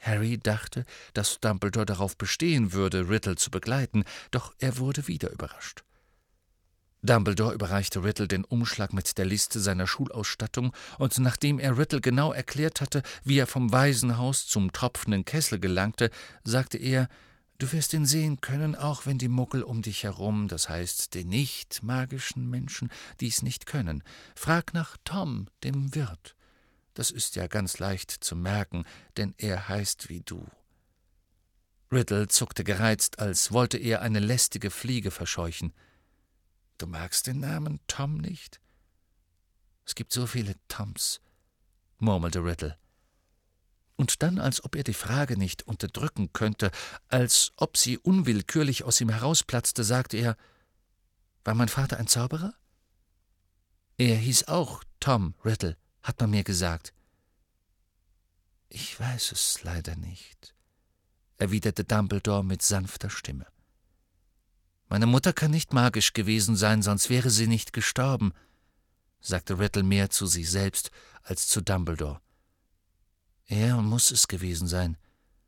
Harry dachte, dass Dumbledore darauf bestehen würde, Riddle zu begleiten, doch er wurde wieder überrascht. Dumbledore überreichte Riddle den Umschlag mit der Liste seiner Schulausstattung, und nachdem er Riddle genau erklärt hatte, wie er vom Waisenhaus zum tropfenden Kessel gelangte, sagte er: »Du wirst ihn sehen können, auch wenn die Muggel um dich herum, das heißt die nicht magischen Menschen, dies nicht können. Frag nach Tom, dem Wirt. Das ist ja ganz leicht zu merken, denn er heißt wie du.« Riddle zuckte gereizt, als wollte er eine lästige Fliege verscheuchen. »Du magst den Namen Tom nicht?« »Es gibt so viele Toms«, murmelte Riddle. Und dann, als ob er die Frage nicht unterdrücken könnte, als ob sie unwillkürlich aus ihm herausplatzte, sagte er: »War mein Vater ein Zauberer?« »Er hieß auch Tom Riddle, hat man mir gesagt.« »Ich weiß es leider nicht«, erwiderte Dumbledore mit sanfter Stimme. »Meine Mutter kann nicht magisch gewesen sein, sonst wäre sie nicht gestorben«, sagte Riddle mehr zu sich selbst als zu Dumbledore. »Er muss es gewesen sein.«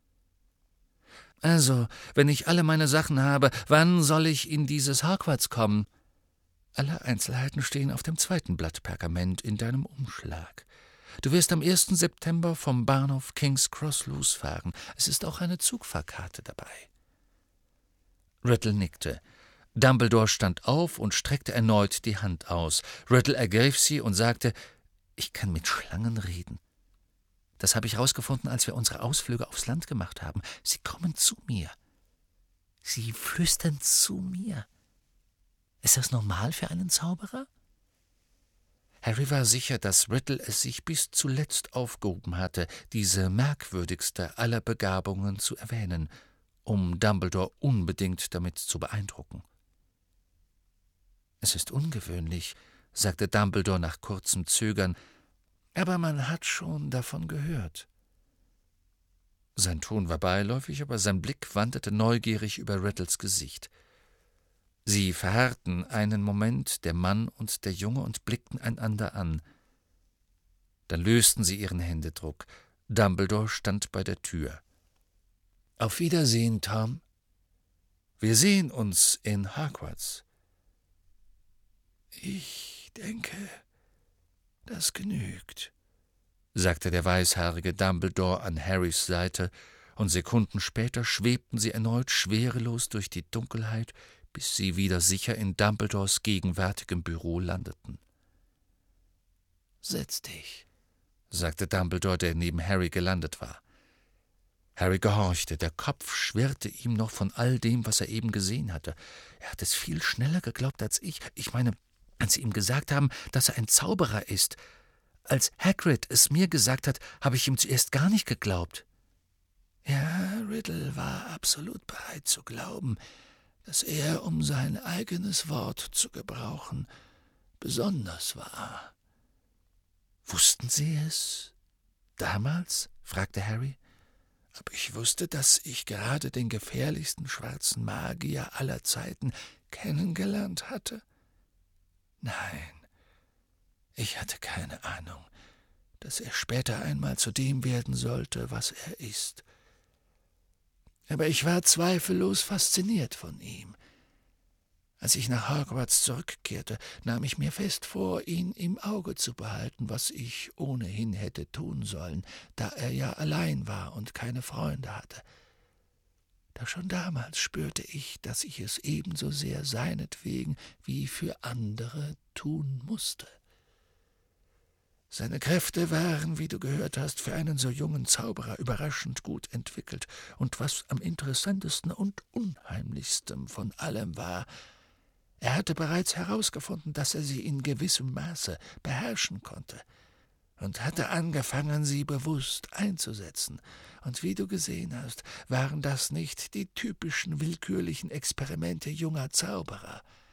»Also, wenn ich alle meine Sachen habe, wann soll ich in dieses Hogwarts kommen?« »Alle Einzelheiten stehen auf dem 2. Blatt Pergament in deinem Umschlag. Du wirst am 1. September vom Bahnhof King's Cross losfahren. Es ist auch eine Zugfahrkarte dabei.« Riddle nickte. Dumbledore stand auf und streckte erneut die Hand aus. Riddle ergriff sie und sagte: »Ich kann mit Schlangen reden. Das habe ich herausgefunden, als wir unsere Ausflüge aufs Land gemacht haben. Sie kommen zu mir. Sie flüstern zu mir. Ist das normal für einen Zauberer?« Harry war sicher, dass Riddle es sich bis zuletzt aufgehoben hatte, diese merkwürdigste aller Begabungen zu erwähnen, um Dumbledore unbedingt damit zu beeindrucken. »Es ist ungewöhnlich«, sagte Dumbledore nach kurzem Zögern, »aber man hat schon davon gehört.« Sein Ton war beiläufig, aber sein Blick wanderte neugierig über Riddles Gesicht. Sie verharrten einen Moment, der Mann und der Junge, und blickten einander an. Dann lösten sie ihren Händedruck. Dumbledore stand bei der Tür. »Auf Wiedersehen, Tom. Wir sehen uns in Hogwarts.« »Ich denke, das genügt«, sagte der weißhaarige Dumbledore an Harrys Seite, und Sekunden später schwebten sie erneut schwerelos durch die Dunkelheit, bis sie wieder sicher in Dumbledores gegenwärtigem Büro landeten. »Setz dich«, sagte Dumbledore, der neben Harry gelandet war. Harry gehorchte, der Kopf schwirrte ihm noch von all dem, was er eben gesehen hatte. Er hat es viel schneller geglaubt als ich. Ich meine, als sie ihm gesagt haben, dass er ein Zauberer ist. Als Hagrid es mir gesagt hat, habe ich ihm zuerst gar nicht geglaubt. Ja, Riddle war absolut bereit zu glauben, dass er, um sein eigenes Wort zu gebrauchen, besonders war. »Wussten Sie es damals?« fragte Harry. »Ob ich wusste, dass ich gerade den gefährlichsten schwarzen Magier aller Zeiten kennengelernt hatte? Nein, ich hatte keine Ahnung, dass er später einmal zu dem werden sollte, was er ist. Aber ich war zweifellos fasziniert von ihm. Als ich nach Hogwarts zurückkehrte, nahm ich mir fest vor, ihn im Auge zu behalten, was ich ohnehin hätte tun sollen, da er ja allein war und keine Freunde hatte. Doch schon damals spürte ich, dass ich es ebenso sehr seinetwegen wie für andere tun musste. Seine Kräfte waren, wie du gehört hast, für einen so jungen Zauberer überraschend gut entwickelt, und was am interessantesten und unheimlichsten von allem war, er hatte bereits herausgefunden, dass er sie in gewissem Maße beherrschen konnte, und hatte angefangen, sie bewusst einzusetzen. Und wie du gesehen hast, waren das nicht die typischen willkürlichen Experimente junger Zauberer.